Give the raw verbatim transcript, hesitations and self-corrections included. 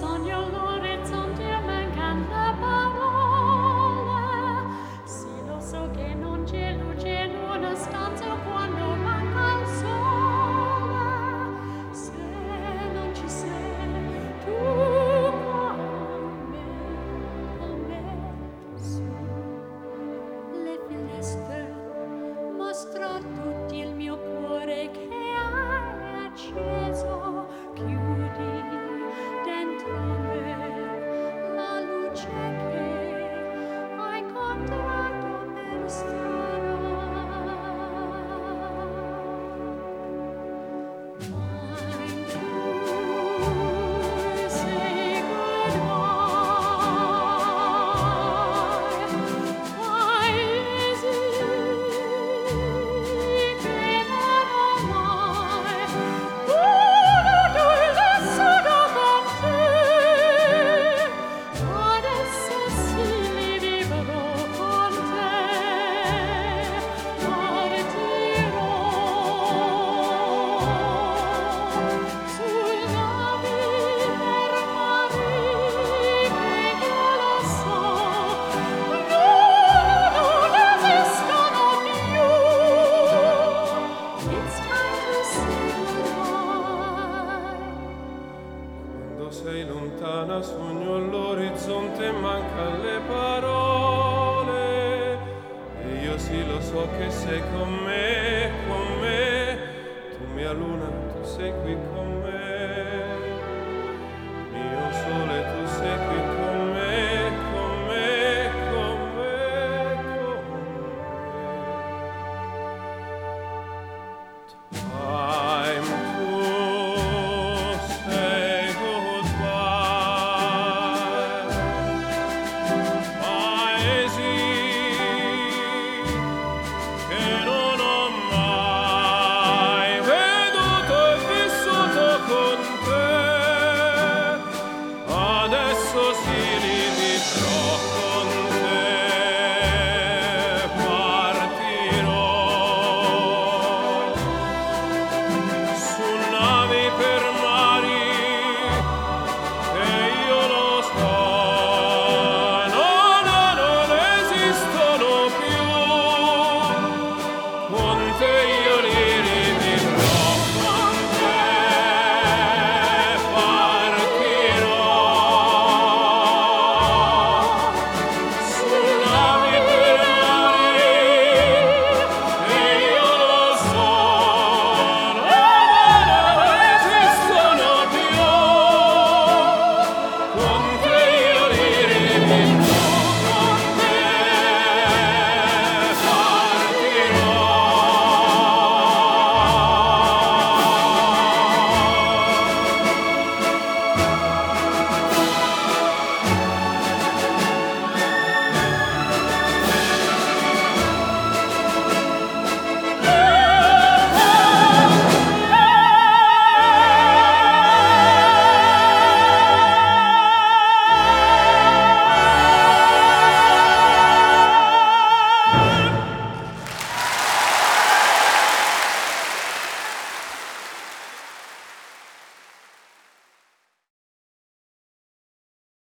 sogno all'orizzonte mancan le parole. Sì, lo so che non c'è luce in una stanza quando manca il sole. Se non ci sei tu con me, con me su le finestre mostra tutti il mio cuore che hai acceso. Chiudi dentro me la luce che hai incontrato per strada. Mine to say goodbye. Why is it che non ho mai voluto il vissuto con te? Adesso sì li vivrò con te. Partirò sul navi per mari che io lo so non esistono più. It's time to say goodbye. Quando sei lontana sogno all'orizzonte mancan le parole e io sì lo so che sei con me, con me, tu mia luna, tu sei qui con me.